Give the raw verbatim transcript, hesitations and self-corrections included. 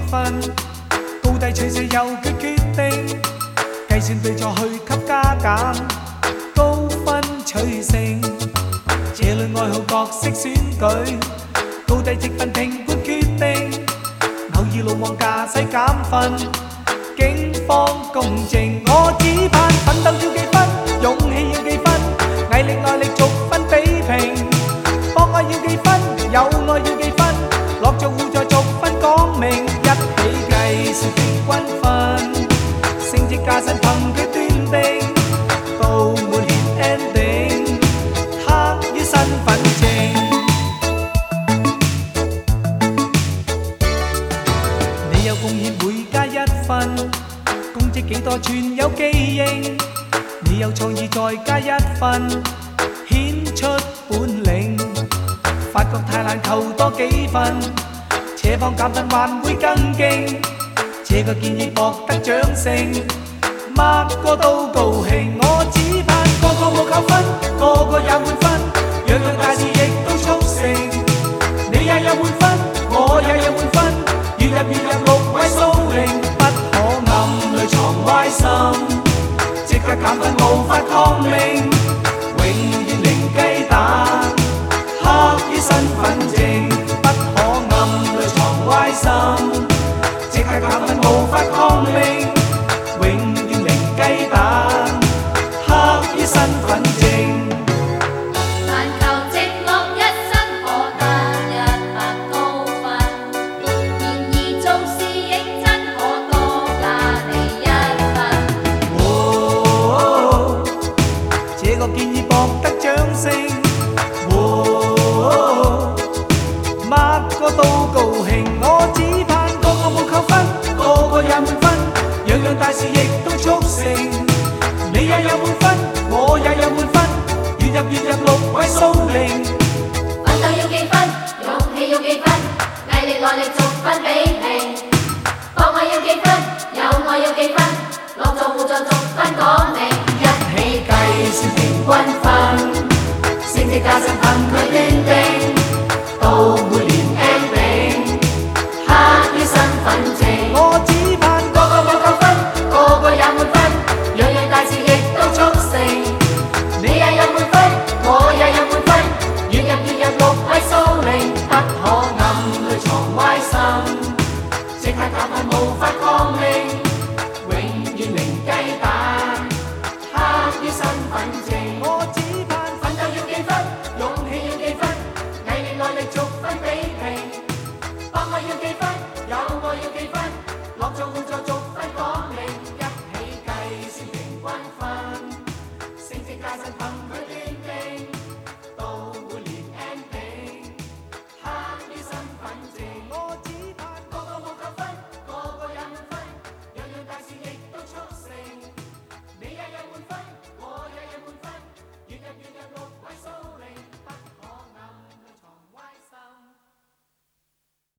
分，高低取捨由佢決定，計算對錯去給加減，高分取勝。這類愛好角色選舉，高低積分評判決定，偶爾魯莽駕駛減分，警方公正。我只盼奮鬥要幾分，勇氣要幾分，毅力耐力逐分比拼，博愛要幾分，有愛要幾分，樂做互助逐分講明，一起計算平均分，升職加薪憑佢斷定，到滿年 ending， 刻於身份證。你有貢獻每加一分，功績幾多全有記認，你有創意再加一分，顯出本領。發覺太難求多幾分，且方減分還會更勁。這個建議博得掌聲，乜個都高興。我只盼個個冇扣分，個個也滿分，樣樣大事亦都速成。你也有滿分，我也有滿分，月入月入六位數零，不可暗裏藏壞心，即刻減分無法抗命，永遠零雞蛋。刻於身份證，不可暗裏藏壞心，即刻減分無法抗命，永遠零雞蛋。刻於身份證。 但求直落一生可得一百高分，然而做事認真可多加你一分。 哦，這個建議博得掌聲。乜個都高興，我只盼個個冇扣分，個個也滿分，樣樣大事亦都速成。你也有滿分，我也有滿分，月入月入六位數零。 奮鬥要幾分，勇氣要幾分，毅力耐力逐分比拼，博愛要幾分，有愛要幾分，樂做互助逐分講明， 一起計算平均分，升職加薪憑佢斷定，到每年 ending， 刻於身份證。我只盼個個冇扣分，個個也滿分，樣樣大事亦都速成。你也有滿分，我也有滿分，月入月入六位數零，不可暗裏藏壞心，即刻減分無法抗命，永遠零雞蛋。刻於身份證。我只盼奮鬥要幾分，勇氣要幾分，毅力耐力逐分比拼，博愛要幾分，有愛要幾分，樂做互助逐分講明，一起計算平均分，升職加薪憑